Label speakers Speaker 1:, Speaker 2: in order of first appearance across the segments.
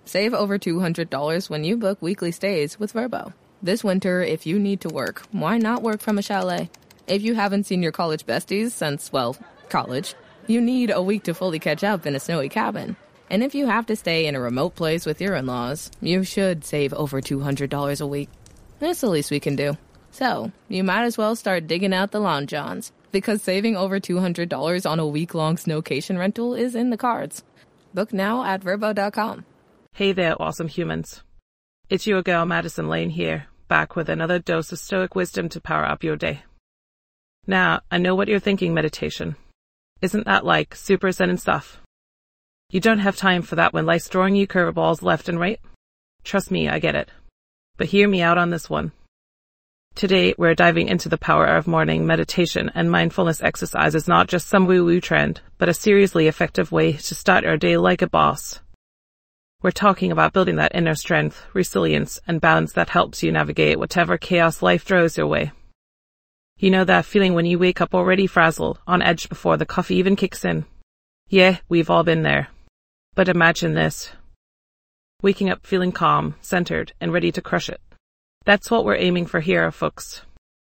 Speaker 1: Save over $200 when you book weekly stays with Vrbo. This winter, if you need to work, why not work from a chalet? If you haven't seen your college besties since, well, college, you need a week to fully catch up in a snowy cabin. And if you have to stay in a remote place with your in-laws, you should save over $200 a week. That's the least we can do. So, you might as well start digging out the lawn johns, because saving over $200 on a week-long snowcation rental is in the cards. Book now at Vrbo.com.
Speaker 2: Hey there, awesome humans. It's your girl Madison Lane here, back with another dose of stoic wisdom to power up your day. Now, I know what you're thinking, meditation. Isn't that like super zen and stuff? You don't have time for that when life's throwing you curveballs left and right? Trust me, I get it. But hear me out on this one. Today, we're diving into the power of morning meditation and mindfulness exercises, not just some woo-woo trend, but a seriously effective way to start your day like a boss. We're talking about building that inner strength, resilience, and balance that helps you navigate whatever chaos life throws your way. You know that feeling when you wake up already frazzled, on edge before the coffee even kicks in? Yeah, we've all been there. But imagine this. Waking up feeling calm, centered, and ready to crush it. That's what we're aiming for here, folks.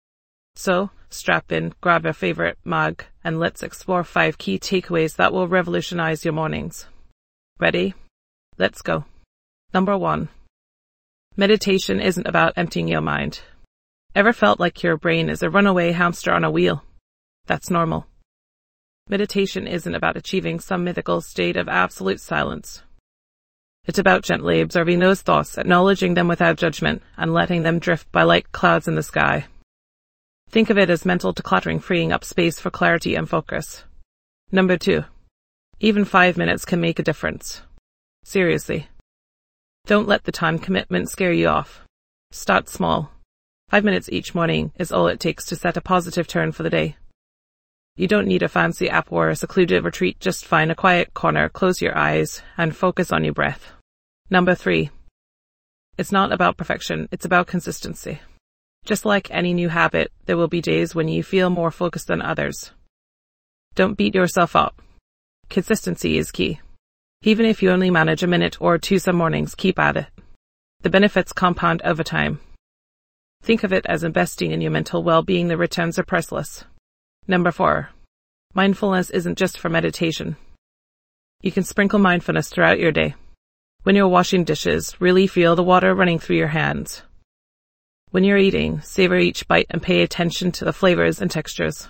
Speaker 2: So, strap in, grab your favorite mug, and let's explore 5 key takeaways that will revolutionize your mornings. Ready? Let's go. Number 1. Meditation isn't about emptying your mind. Ever felt like your brain is a runaway hamster on a wheel? That's normal. Meditation isn't about achieving some mythical state of absolute silence. It's about gently observing those thoughts, acknowledging them without judgment, and letting them drift by like clouds in the sky. Think of it as mental decluttering, freeing up space for clarity and focus. Number 2. Even 5 minutes can make a difference. Seriously. Don't let the time commitment scare you off. Start small. 5 minutes each morning is all it takes to set a positive tone for the day. You don't need a fancy app or a secluded retreat, just find a quiet corner, close your eyes, and focus on your breath. Number 3. It's not about perfection, it's about consistency. Just like any new habit, there will be days when you feel more focused than others. Don't beat yourself up. Consistency is key. Even if you only manage a minute or 2 some mornings, keep at it. The benefits compound over time. Think of it as investing in your mental well-being. The returns are priceless. Number 4. Mindfulness isn't just for meditation. You can sprinkle mindfulness throughout your day. When you're washing dishes, really feel the water running through your hands. When you're eating, savor each bite and pay attention to the flavors and textures.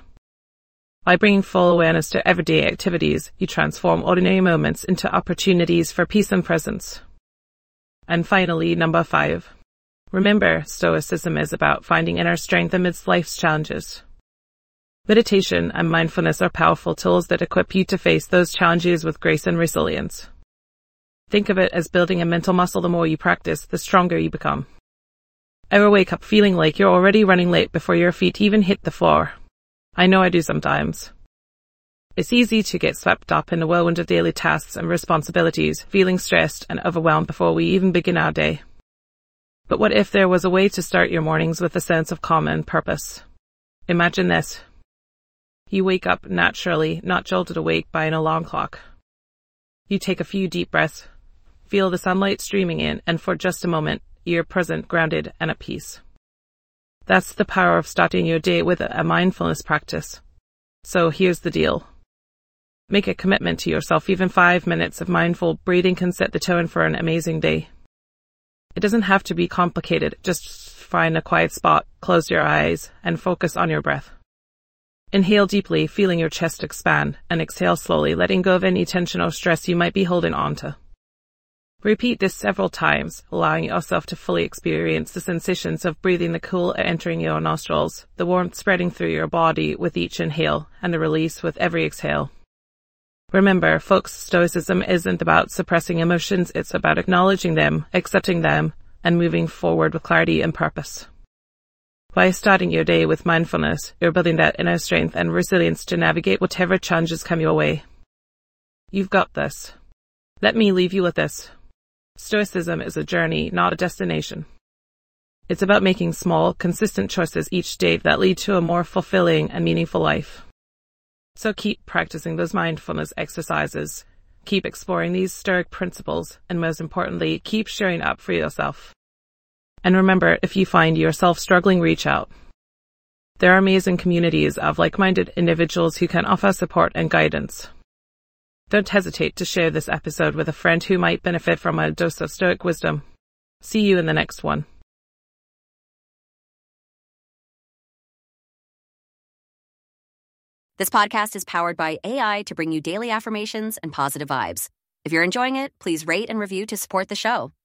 Speaker 2: By bringing full awareness to everyday activities, you transform ordinary moments into opportunities for peace and presence. And finally, number 5. Remember, Stoicism is about finding inner strength amidst life's challenges. Meditation and mindfulness are powerful tools that equip you to face those challenges with grace and resilience. Think of it as building a mental muscle. The more you practice, the stronger you become. Ever wake up feeling like you're already running late before your feet even hit the floor? I know I do sometimes. It's easy to get swept up in the whirlwind of daily tasks and responsibilities, feeling stressed and overwhelmed before we even begin our day. But what if there was a way to start your mornings with a sense of calm and purpose? Imagine this. You wake up naturally, not jolted awake by an alarm clock. You take a few deep breaths, feel the sunlight streaming in, and for just a moment, you're present, grounded, and at peace. That's the power of starting your day with a mindfulness practice. So here's the deal. Make a commitment to yourself. Even 5 minutes of mindful breathing can set the tone for an amazing day. It doesn't have to be complicated. Just find a quiet spot, close your eyes, and focus on your breath. Inhale deeply, feeling your chest expand, and exhale slowly, letting go of any tension or stress you might be holding on to. Repeat this several times, allowing yourself to fully experience the sensations of breathing, the cool air entering your nostrils, the warmth spreading through your body with each inhale, and the release with every exhale. Remember, folks, Stoicism isn't about suppressing emotions, it's about acknowledging them, accepting them, and moving forward with clarity and purpose. By starting your day with mindfulness, you're building that inner strength and resilience to navigate whatever challenges come your way. You've got this. Let me leave you with this. Stoicism is a journey, not a destination. It's about making small, consistent choices each day that lead to a more fulfilling and meaningful life. So keep practicing those mindfulness exercises. Keep exploring these Stoic principles, and most importantly, keep showing up for yourself. And remember, if you find yourself struggling, reach out. There are amazing communities of like-minded individuals who can offer support and guidance. Don't hesitate to share this episode with a friend who might benefit from a dose of Stoic wisdom. See you in the next one.
Speaker 3: This podcast is powered by AI to bring you daily affirmations and positive vibes. If you're enjoying it, please rate and review to support the show.